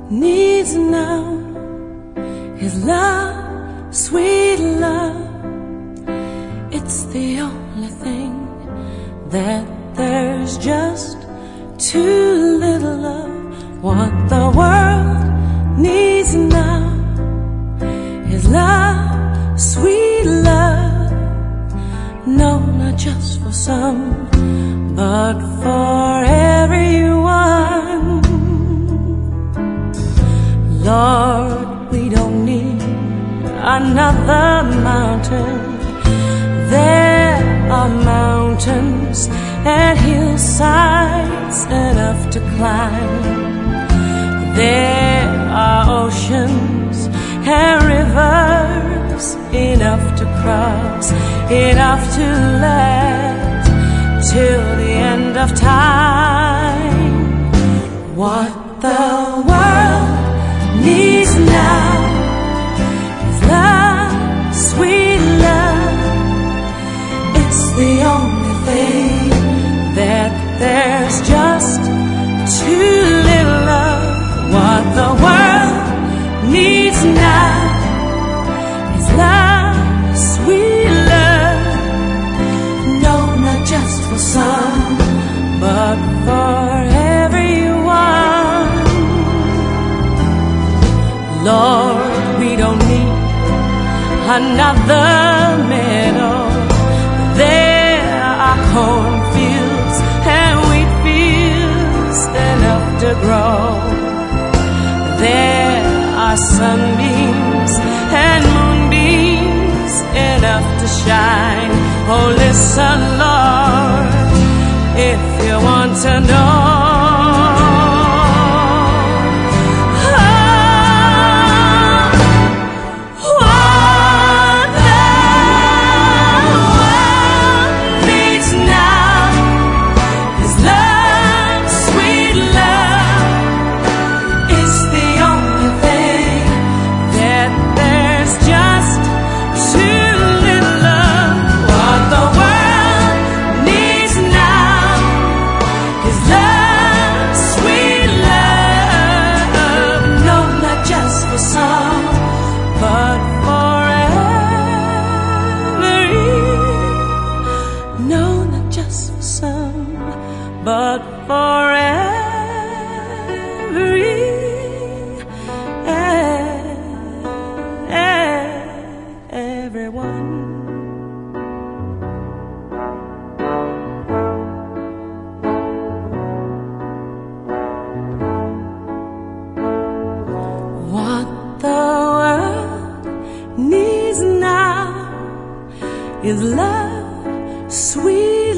needs now is love, sweet love. It's the only thing that there's just too little of. What the world needs now is love, sweet love. No, not just for some, but for everyone. Lord, we don't need another mountain. There are mountains and hillsides enough to climb. There are oceans and rivers enough to cross, enough to last till the end of time. What the world needs now is love, sweet love. It's the only thing that there's just too little of. What the world needs now is love, sweet love. No, not just for some, but for everyone. Lord, we don't need another meadow. There are cornfields and wheat fields enough to grow. There are sunbeams and moonbeams enough to shine. Oh, listen, Lord, if you want to know. But for everyone. What the world needs now is love, sweet